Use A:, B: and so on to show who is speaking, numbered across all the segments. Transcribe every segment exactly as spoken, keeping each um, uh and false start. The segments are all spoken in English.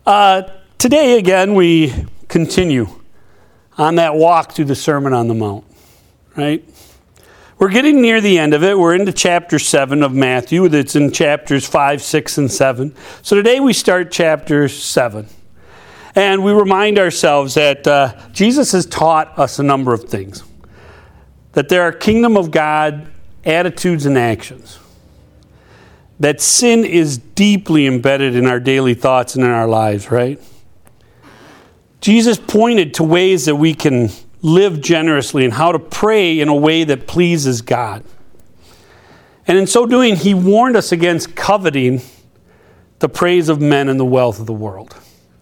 A: Uh, today, again, we continue on that walk through the Sermon on the Mount, right? We're getting near the end of it. We're into chapter seven of Matthew. It's in chapters five, six, and seven. So today we start chapter seven. And we remind ourselves that uh, Jesus has taught us a number of things. That there are kingdom of God attitudes and actions. That sin is deeply embedded in our daily thoughts and in our lives, right? Jesus pointed to ways that we can live generously and how to pray in a way that pleases God. And in so doing, he warned us against coveting the praise of men and the wealth of the world.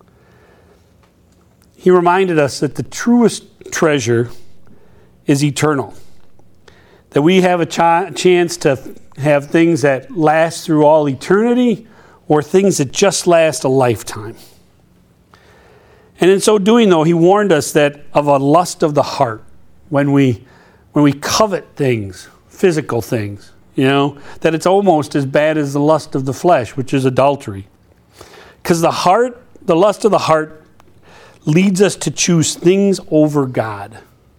A: He reminded us that the truest treasure is eternal. That we have a ch- chance to have things that last through all eternity or things that just last a lifetime. And in so doing, though, he warned us that of a lust of the heart when we when we covet things, physical things, you know, that it's almost as bad as the lust of the flesh, which is adultery. Because the heart, the lust of the heart leads us to choose things over God.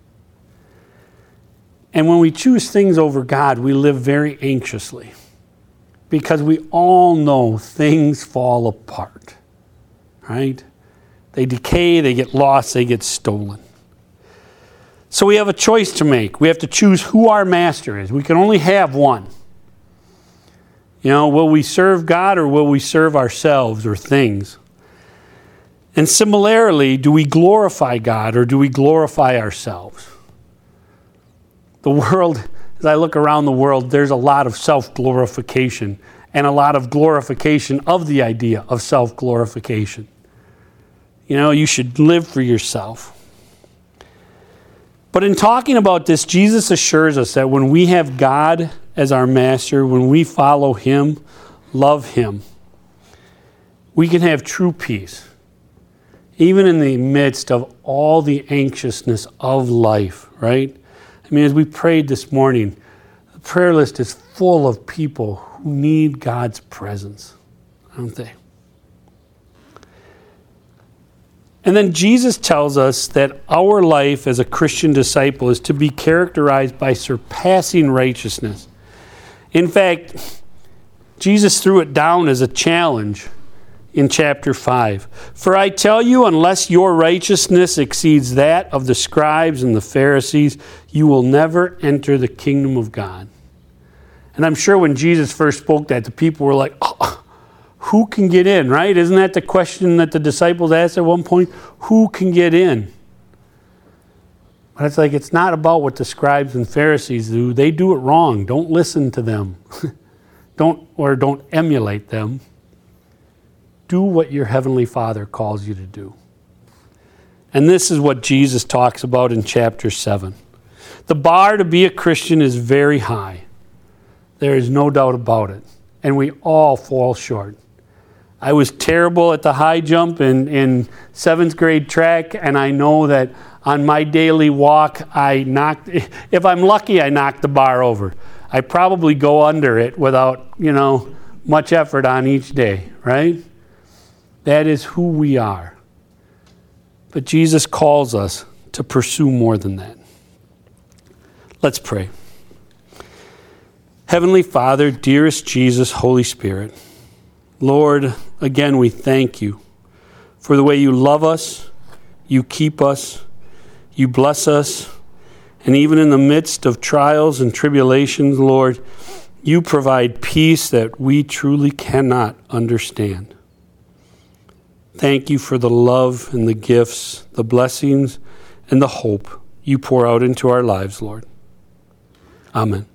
A: And when we choose things over God, we live very anxiously because we all know things fall apart, right? They decay, they get lost, they get stolen. So we have a choice to make. We have to choose who our master is. We can only have one. You know, will we serve God or will we serve ourselves or things? And similarly, do we glorify God or do we glorify ourselves? The world, as I look around the world, there's a lot of self-glorification and a lot of glorification of the idea of self-glorification. You know, you should live for yourself. But in talking about this, Jesus assures us that when we have God as our master, when we follow him, love him, we can have true peace, even in the midst of all the anxiousness of life, right? I mean, as we prayed this morning, the prayer list is full of people who need God's presence, aren't they? And then Jesus tells us that our life as a Christian disciple is to be characterized by surpassing righteousness. In fact, Jesus threw it down as a challenge in chapter five. For I tell you, unless your righteousness exceeds that of the scribes and the Pharisees, you will never enter the kingdom of God. And I'm sure when Jesus first spoke that, the people were like, oh, who can get in, right? Isn't that the question that the disciples asked at one point? Who can get in? But it's like, it's not about what the scribes and Pharisees do. They do it wrong. Don't listen to them. don't or don't emulate them. Do what your heavenly Father calls you to do. And this is what Jesus talks about in chapter seven. The bar to be a Christian is very high. There is no doubt about it. And we all fall short. I was terrible at the high jump in, in seventh grade track, and I know that on my daily walk, I knocked, if I'm lucky, I knocked the bar over. I probably go under it without, you know, much effort on each day, right? That is who we are. But Jesus calls us to pursue more than that. Let's pray. Heavenly Father, dearest Jesus, Holy Spirit, Lord, again we thank you for the way you love us, you keep us, you bless us, and even in the midst of trials and tribulations, Lord, you provide peace that we truly cannot understand. Thank you for the love and the gifts, the blessings, and the hope you pour out into our lives, Lord. Amen.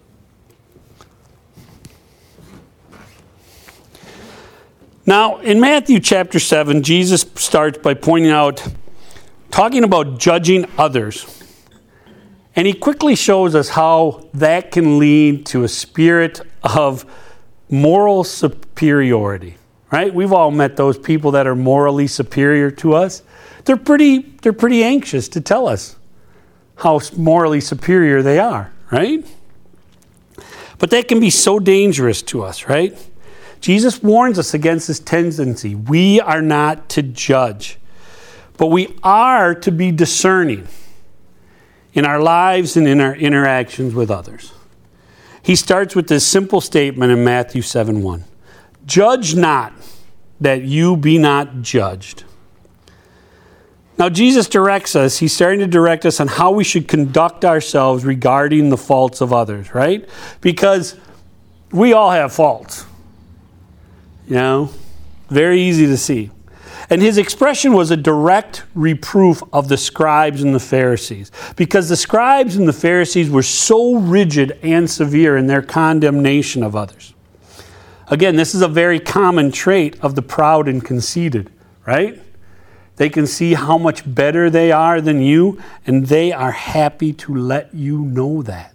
A: Now, in Matthew chapter seven, Jesus starts by pointing out, talking about judging others. And he quickly shows us how that can lead to a spirit of moral superiority. Right? We've all met those people that are morally superior to us. They're pretty, they're pretty anxious to tell us how morally superior they are, right? But that can be so dangerous to us, right? Jesus warns us against this tendency. We are not to judge, but we are to be discerning in our lives and in our interactions with others. He starts with this simple statement in Matthew seven one. Judge not, that you be not judged. Now, Jesus directs us, he's starting to direct us on how we should conduct ourselves regarding the faults of others, right? Because we all have faults. You know, very easy to see. And his expression was a direct reproof of the scribes and the Pharisees, because the scribes and the Pharisees were so rigid and severe in their condemnation of others. Again, this is a very common trait of the proud and conceited, right? They can see how much better they are than you, and they are happy to let you know that.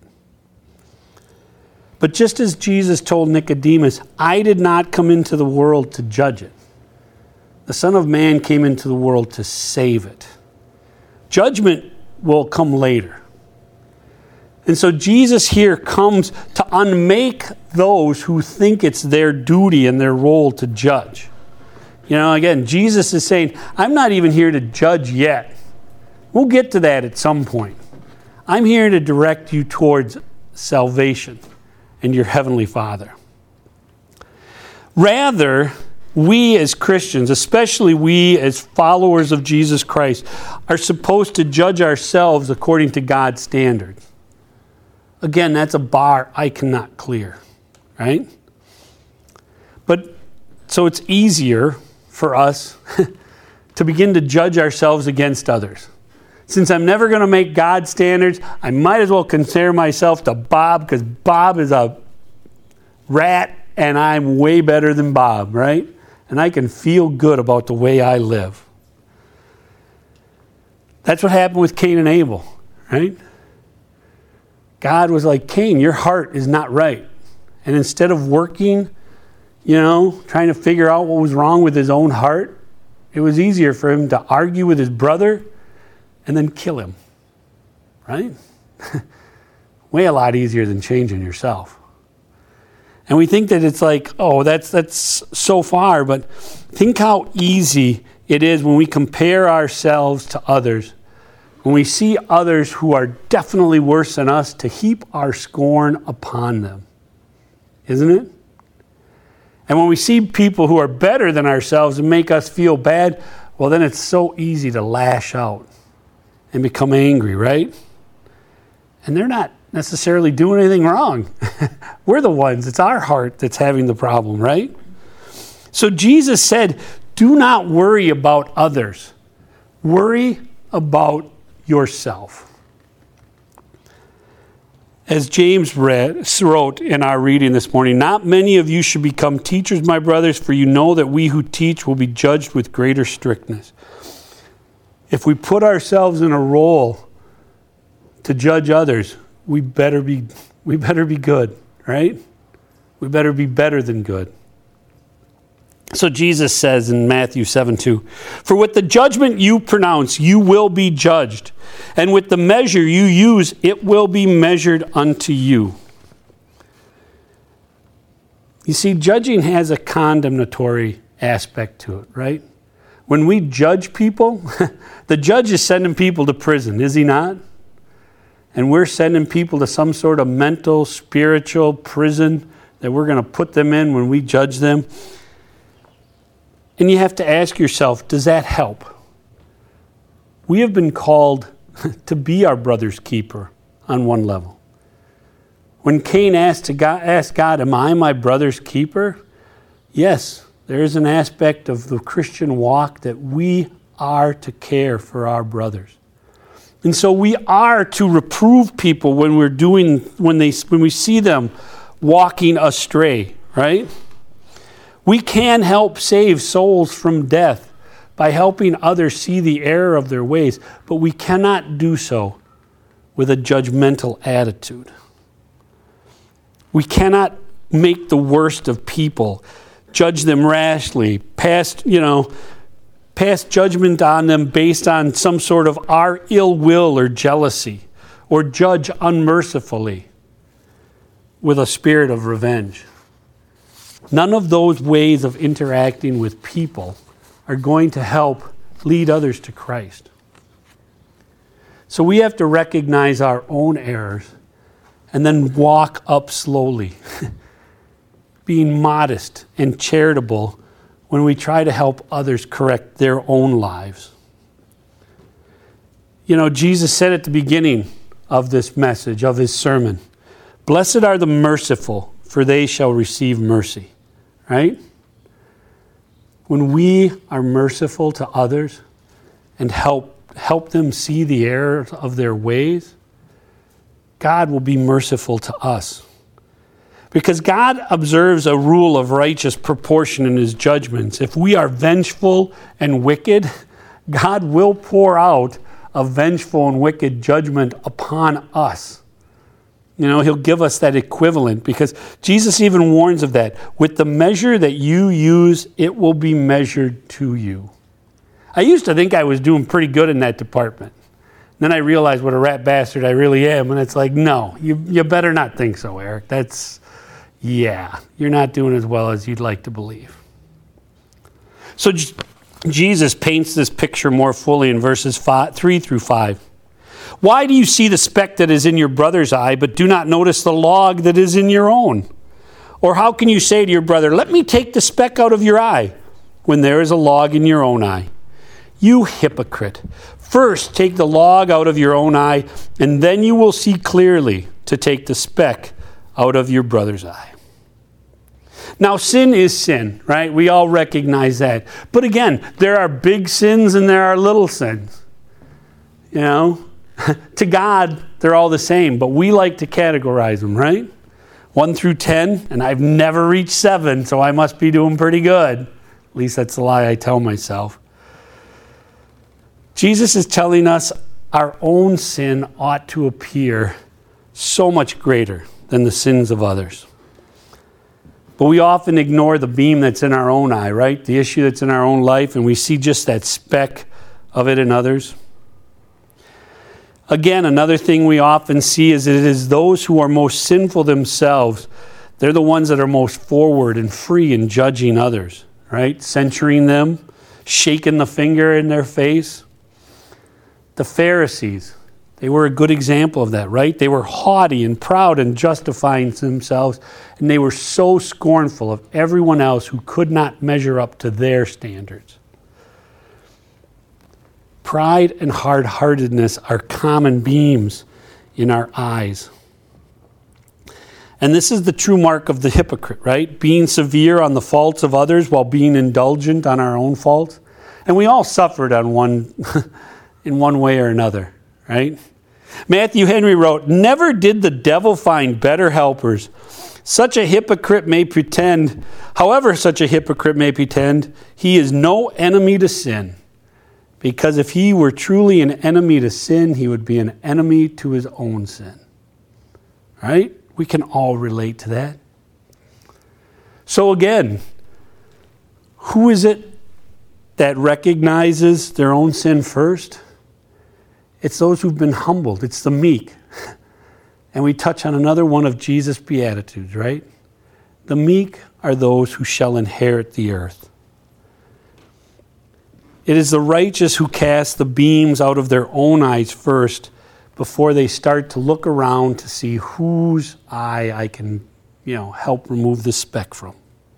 A: But just as Jesus told Nicodemus, I did not come into the world to judge it. The Son of Man came into the world to save it. Judgment will come later. And so Jesus here comes to unmake those who think it's their duty and their role to judge. You know, again, Jesus is saying, I'm not even here to judge yet. We'll get to that at some point. I'm here to direct you towards salvation and your Heavenly Father. Rather, we as Christians, especially we as followers of Jesus Christ, are supposed to judge ourselves according to God's standards. Again, that's a bar I cannot clear, right? But so it's easier for us to begin to judge ourselves against others. Since I'm never going to make God's standards, I might as well compare myself to Bob, because Bob is a rat and I'm way better than Bob, right? And I can feel good about the way I live. That's what happened with Cain and Abel, right? God was like, Cain, your heart is not right. And instead of working, you know, trying to figure out what was wrong with his own heart, it was easier for him to argue with his brother and then kill him, right? Way a lot easier than changing yourself. And we think that it's like, oh, that's that's so far, but think how easy it is when we compare ourselves to others, when we see others who are definitely worse than us, to heap our scorn upon them. Isn't it? And when we see people who are better than ourselves and make us feel bad, well, then it's so easy to lash out and become angry, right? And they're not necessarily doing anything wrong. We're the ones. It's our heart that's having the problem, right? So Jesus said, do not worry about others. Worry about yourself. As James read, wrote in our reading this morning, not many of you should become teachers, my brothers, for you know that we who teach will be judged with greater strictness. If we put ourselves in a role to judge others, we better be we better be good, right? We better be better than good. So Jesus says in Matthew seven two, for with the judgment you pronounce, you will be judged. And with the measure you use, it will be measured unto you. You see, judging has a condemnatory aspect to it, right? When we judge people, the judge is sending people to prison, is he not? And we're sending people to some sort of mental, spiritual prison that we're going to put them in when we judge them. And you have to ask yourself, does that help? We have been called to be our brother's keeper on one level. When Cain asked, to God, asked God, am I my brother's keeper? Yes, there is an aspect of the Christian walk that we are to care for our brothers. And so we are to reprove people when we're doing, when they, when we see them walking astray, right? We can help save souls from death by helping others see the error of their ways, but we cannot do so with a judgmental attitude. We cannot make the worst of people, judge them rashly, pass, you know, pass judgment on them based on some sort of our ill will or jealousy, or judge unmercifully with a spirit of revenge. none of those ways of interacting with people are going to help lead others to Christ. So we have to recognize our own errors and then walk up slowly, being modest and charitable when we try to help others correct their own lives. You know, Jesus said at the beginning of this message, of his sermon, "Blessed are the merciful, for they shall receive mercy." Right? When we are merciful to others and help help them see the error of their ways, God will be merciful to us. Because God observes a rule of righteous proportion in his judgments. If we are vengeful and wicked, God will pour out a vengeful and wicked judgment upon us. You know, he'll give us that equivalent, because Jesus even warns of that. With the measure that you use, it will be measured to you. I used to think I was doing pretty good in that department. Then I realized what a rat bastard I really am, and it's like, no, you you better not think so, Eric. That's, yeah, you're not doing as well as you'd like to believe. So J- Jesus paints this picture more fully in verses five, three through five. Why do you see the speck that is in your brother's eye, but do not notice the log that is in your own? Or how can you say to your brother, "Let me take the speck out of your eye," when there is a log in your own eye? You hypocrite! First take the log out of your own eye, and then you will see clearly to take the speck out of your brother's eye. Now, sin is sin, right? We all recognize that. But again, there are big sins and there are little sins. You know, to God, they're all the same, but we like to categorize them, right? One through ten, and I've never reached seven, so I must be doing pretty good. At least that's the lie I tell myself. Jesus is telling us our own sin ought to appear so much greater than the sins of others. But we often ignore the beam that's in our own eye, right? The issue that's in our own life, and we see just that speck of it in others. Again, another thing we often see is that it is those who are most sinful themselves. They're the ones that are most forward and free in judging others, right? Censuring them, shaking the finger in their face. The Pharisees, they were a good example of that, right? They were haughty and proud and justifying themselves, and they were so scornful of everyone else who could not measure up to their standards. Pride and hard-heartedness are common beams in our eyes. And this is the true mark of the hypocrite, right? Being severe on the faults of others while being indulgent on our own faults. And we all suffered on one in one way or another, right? Matthew Henry wrote, "Never did the devil find better helpers. Such a hypocrite may pretend, however such a hypocrite may pretend, he is no enemy to sin. Because if he were truly an enemy to sin, he would be an enemy to his own sin." Right? We can all relate to that. So again, who is it that recognizes their own sin first? It's those who've been humbled. It's the meek. And we touch on another one of Jesus' Beatitudes, right? The meek are those who shall inherit the earth. It is the righteous who cast the beams out of their own eyes first before they start to look around to see whose eye I can, you know, help remove the speck from.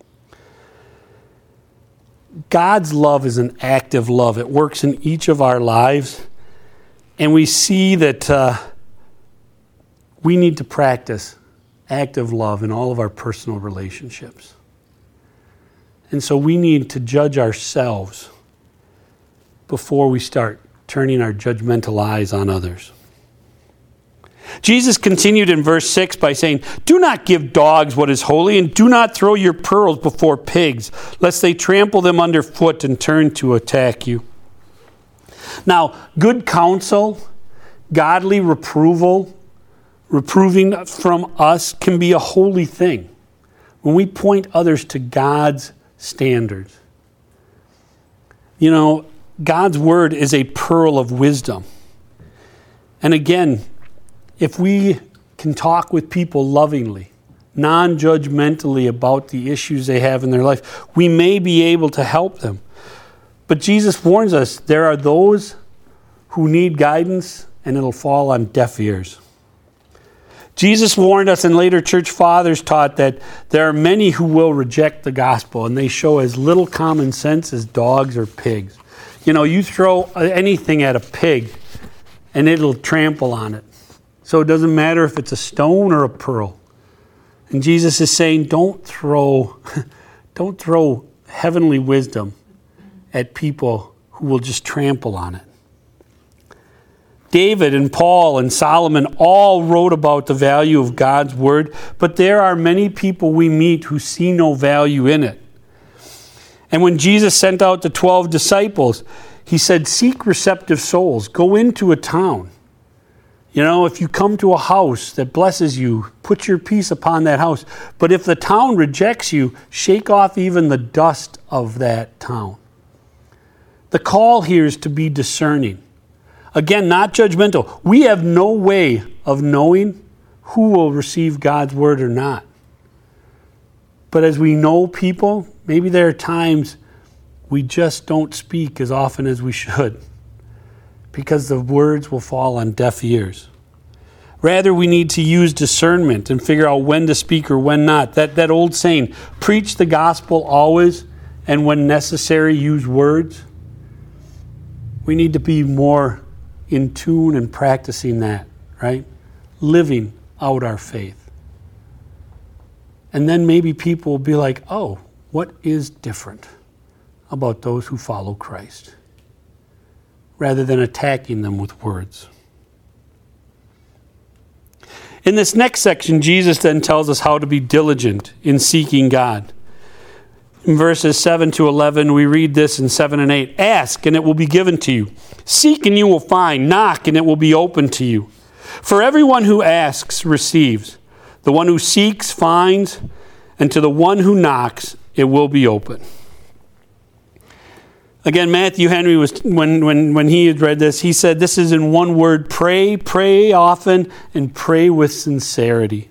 A: God's love is an active love. It works in each of our lives. And we see that uh, we need to practice active love in all of our personal relationships. And so we need to judge ourselves before we start turning our judgmental eyes on others. Jesus continued in verse six by saying, "Do not give dogs what is holy, and do not throw your pearls before pigs, lest they trample them underfoot and turn to attack you." Now, good counsel, godly reproval, reproving from us can be a holy thing when we point others to God's standards. You know, God's word is a pearl of wisdom. And again, if we can talk with people lovingly, non-judgmentally about the issues they have in their life, we may be able to help them. But Jesus warns us, there are those who need guidance, and it'll fall on deaf ears. Jesus warned us, and later church fathers taught that there are many who will reject the gospel, and they show as little common sense as dogs or pigs. You know, you throw anything at a pig, and it'll trample on it. So it doesn't matter if it's a stone or a pearl. And Jesus is saying, don't throw, don't throw heavenly wisdom at people who will just trample on it. David and Paul and Solomon all wrote about the value of God's word, but there are many people we meet who see no value in it. And when Jesus sent out the twelve disciples, he said, seek receptive souls. Go into a town. You know, if you come to a house that blesses you, put your peace upon that house. But if the town rejects you, shake off even the dust of that town. The call here is to be discerning. Again, not judgmental. We have no way of knowing who will receive God's word or not. But as we know people, maybe there are times we just don't speak as often as we should, because the words will fall on deaf ears. Rather, we need to use discernment and figure out when to speak or when not. That, that old saying, preach the gospel always, and when necessary, use words. We need to be more in tune and practicing that, right? Living out our faith. And then maybe people will be like, oh, what is different about those who follow Christ? Rather than attacking them with words. In this next section, Jesus then tells us how to be diligent in seeking God. In verses seven to eleven, we read this in seven and eight. Ask, and it will be given to you. Seek, and you will find. Knock, and it will be opened to you. For everyone who asks receives. The one who seeks finds. And to the one who knocks, it will be open. Again, Matthew Henry, was when, when, when he had read this, he said, this is in one word, pray, pray often, and pray with sincerity.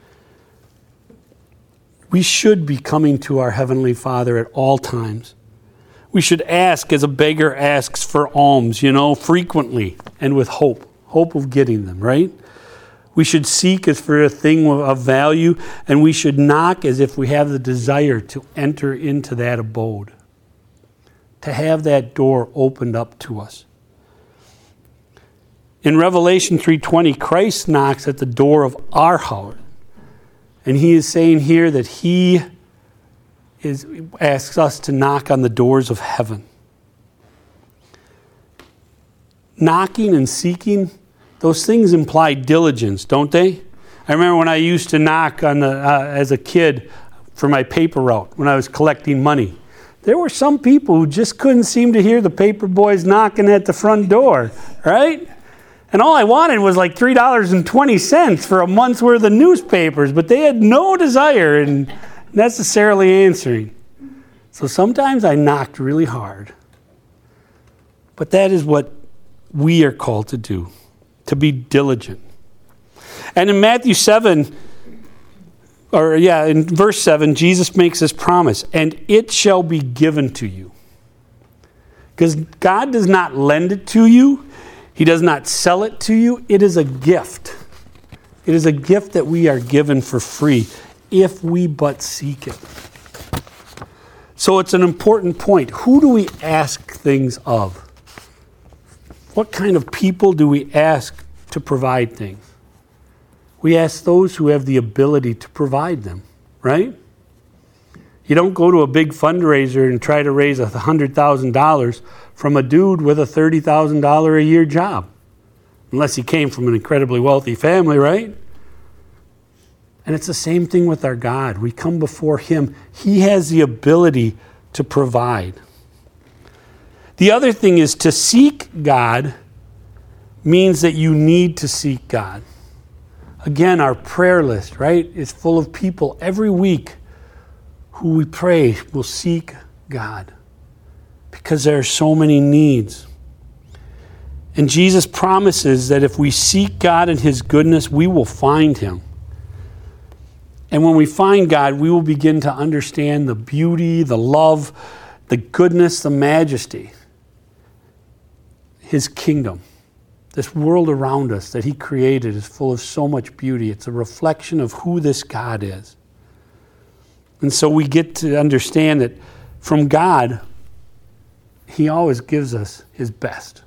A: We should be coming to our Heavenly Father at all times. We should ask as a beggar asks for alms, you know, frequently and with hope, hope of getting them, right? We should seek as for a thing of value, and we should knock as if we have the desire to enter into that abode, to have that door opened up to us. In Revelation three twenty, Christ knocks at the door of our heart. And he is saying here that he is, asks us to knock on the doors of heaven. Knocking and seeking, those things imply diligence, don't they? I remember when I used to knock on the uh, as a kid for my paper route when I was collecting money. There were some people who just couldn't seem to hear the paper boys knocking at the front door, right? And all I wanted was like three dollars and twenty cents for a month's worth of newspapers, but they had no desire in necessarily answering. So sometimes I knocked really hard. But that is what we are called to do, to be diligent. And in Matthew seven, or yeah, in verse seven, Jesus makes this promise, and it shall be given to you. Because God does not lend it to you. He does not sell it to you. It is a gift. It is a gift that we are given for free if we but seek it. So it's an important point. Who do we ask things of? What kind of people do we ask to provide things? We ask those who have the ability to provide them, right? You don't go to a big fundraiser and try to raise one hundred thousand dollars from a dude with a thirty thousand dollars a year job. Unless he came from an incredibly wealthy family, right? And it's the same thing with our God. We come before him. He has the ability to provide. The other thing is to seek God means that you need to seek God. Again, our prayer list, right, is full of people every week who we pray will seek God because there are so many needs. And Jesus promises that if we seek God and his goodness, we will find him. And when we find God, we will begin to understand the beauty, the love, the goodness, the majesty, His kingdom. This world around us that He created is full of so much beauty. It's a reflection of who this God is. And so we get to understand that from God, He always gives us His best.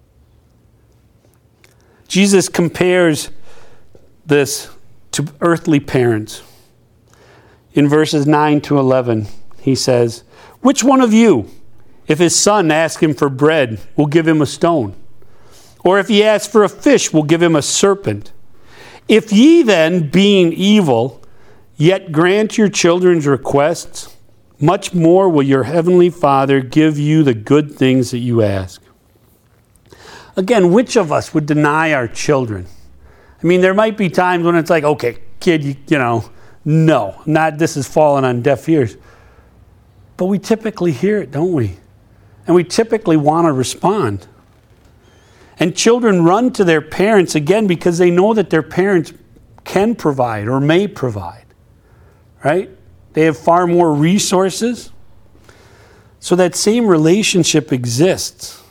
A: Jesus compares this to earthly parents. In verses nine to eleven, He says, "Which one of you, if his son asks him for bread, will give him a stone? Or if he asks for a fish, will give him a serpent? If ye then, being evil, yet grant your children's requests, much more will your heavenly Father give you the good things that you ask." Again, which of us would deny our children? I mean, there might be times when it's like, okay, kid, you, you know, no, not this is falling on deaf ears. But we typically hear it, don't we? And we typically want to respond. And children run to their parents, again, because they know that their parents can provide or may provide. Right? They have far more resources. So that same relationship exists.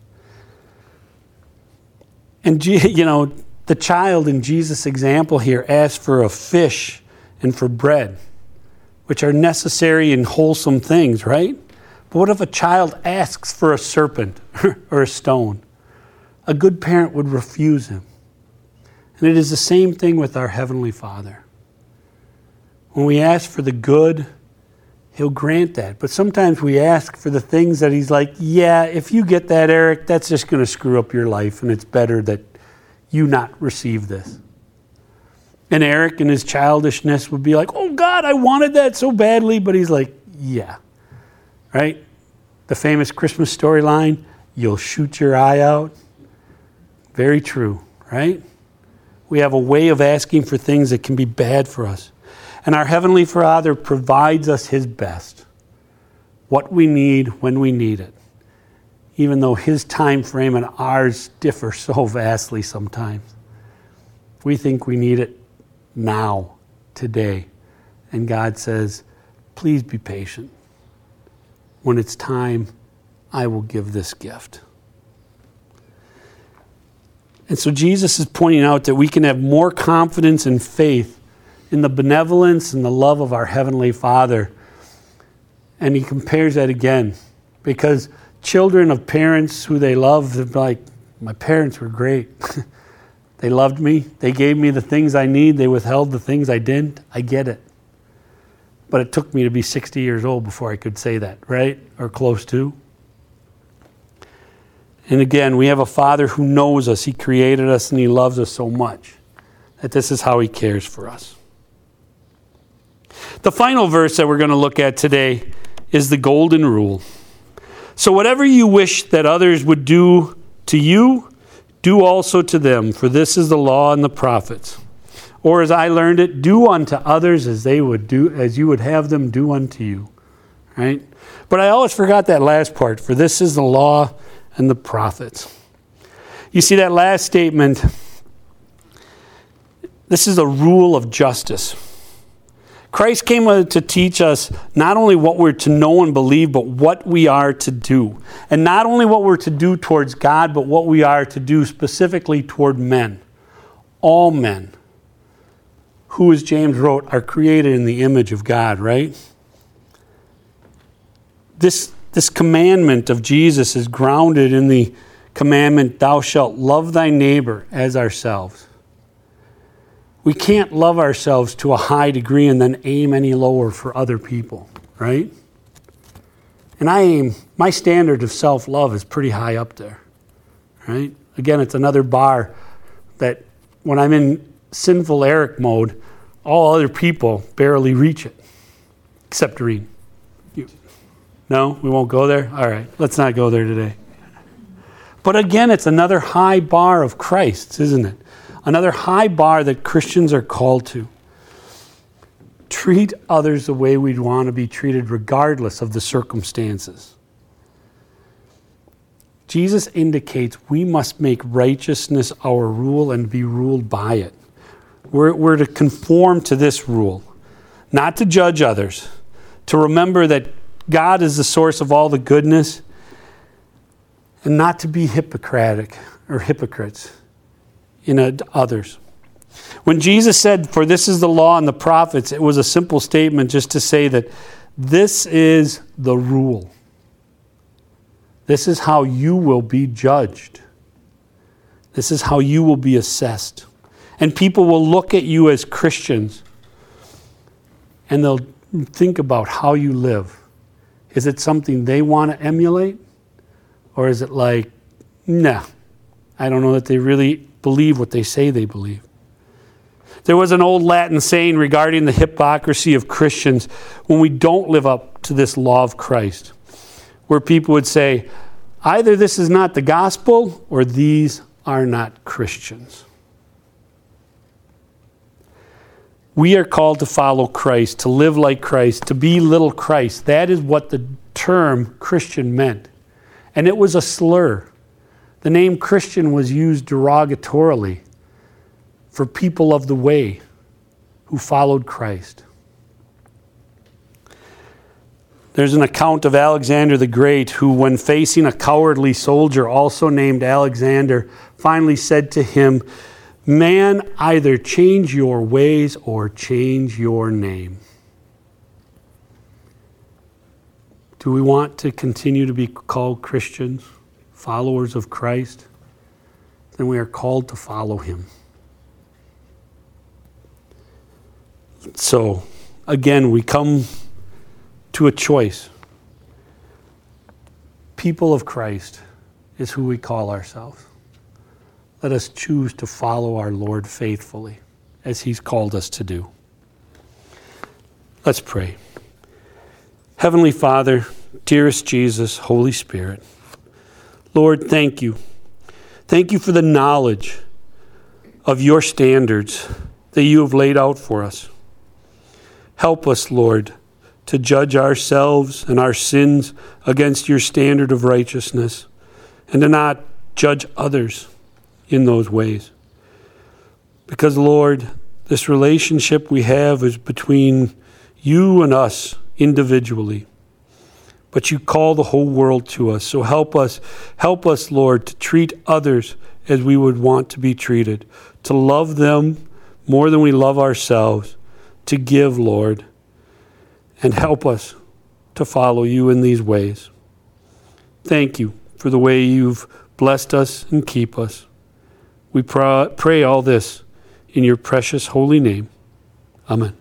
A: And, you know, the child in Jesus' example here asked for a fish and for bread, which are necessary and wholesome things, right? But what if a child asks for a serpent or a stone? A good parent would refuse him. And it is the same thing with our Heavenly Father. When we ask for the good, He'll grant that. But sometimes we ask for the things that He's like, yeah, if you get that, Eric, that's just going to screw up your life, and it's better that you not receive this. And Eric in his childishness would be like, oh God, I wanted that so badly. But he's like, yeah. Right? The famous Christmas storyline, you'll shoot your eye out. Very true, right? We have a way of asking for things that can be bad for us. And our Heavenly Father provides us His best. What we need when we need it. Even though His time frame and ours differ so vastly sometimes. We think we need it now, today. And God says, please be patient. When it's time, I will give this gift. And so Jesus is pointing out that we can have more confidence and faith in the benevolence and the love of our Heavenly Father. And He compares that again. Because children of parents who they love, they're like, my parents were great. They loved me. They gave me the things I need. They withheld the things I didn't. I get it. But it took me to be sixty years old before I could say that, right? Or close to. And again, we have a Father who knows us. He created us and He loves us so much that this is how He cares for us. The final verse that we're going to look at today is the golden rule. So whatever you wish that others would do to you, do also to them, for this is the law and the prophets. Or as I learned it, do unto others as they would do, as you would have them do unto you. Right? But I always forgot that last part, for this is the law and the prophets. You see that last statement, this is a rule of justice. Christ came to teach us not only what we're to know and believe, but what we are to do. And not only what we're to do towards God, but what we are to do specifically toward men. All men, who, as James wrote, are created in the image of God, right? This, this commandment of Jesus is grounded in the commandment, thou shalt love thy neighbor as ourselves. We can't love ourselves to a high degree and then aim any lower for other people, right? And I aim, my standard of self-love is pretty high up there, right? Again, it's another bar that when I'm in sinful Eric mode, all other people barely reach it, except Doreen. You. No, we won't go there? All right, let's not go there today. But again, it's another high bar of Christ's, isn't it? Another high bar that Christians are called to. Treat others the way we'd want to be treated regardless of the circumstances. Jesus indicates we must make righteousness our rule and be ruled by it. We're, we're to conform to this rule. not to judge others, to remember that God is the source of all the goodness, and not to be hypocritic or hypocrites in others. When Jesus said, "For this is the law and the prophets," it was a simple statement just to say that this is the rule. This is how you will be judged. This is how you will be assessed. And people will look at you as Christians and they'll think about how you live. Is it something they want to emulate? Or is it like, nah, I don't know that they really believe what they say they believe. There was an old Latin saying regarding the hypocrisy of Christians when we don't live up to this law of Christ, where people would say, either this is not the gospel or these are not Christians. We are called to follow Christ, to live like Christ, to be little Christ. That is what the term Christian meant. And it was a slur. The name Christian was used derogatorily for people of the way who followed Christ. There's an account of Alexander the Great who, when facing a cowardly soldier also named Alexander, finally said to him, "Man, either change your ways or change your name." Do we want to continue to be called Christians, followers of Christ? Then we are called to follow him. So, again, we come to a choice. People of Christ is who we call ourselves. Let us choose to follow our Lord faithfully, as he's called us to do. Let's pray. Heavenly Father, dearest Jesus, Holy Spirit, Lord, thank you. Thank you for the knowledge of your standards that you have laid out for us. Help us, Lord, to judge ourselves and our sins against your standard of righteousness, and to not judge others in those ways. Because, Lord, this relationship we have is between you and us individually. But you call the whole world to us. So help us, help us, Lord, to treat others as we would want to be treated, to love them more than we love ourselves, to give, Lord, and help us to follow you in these ways. Thank you for the way you've blessed us and keep us. We pray all this in your precious holy name. Amen.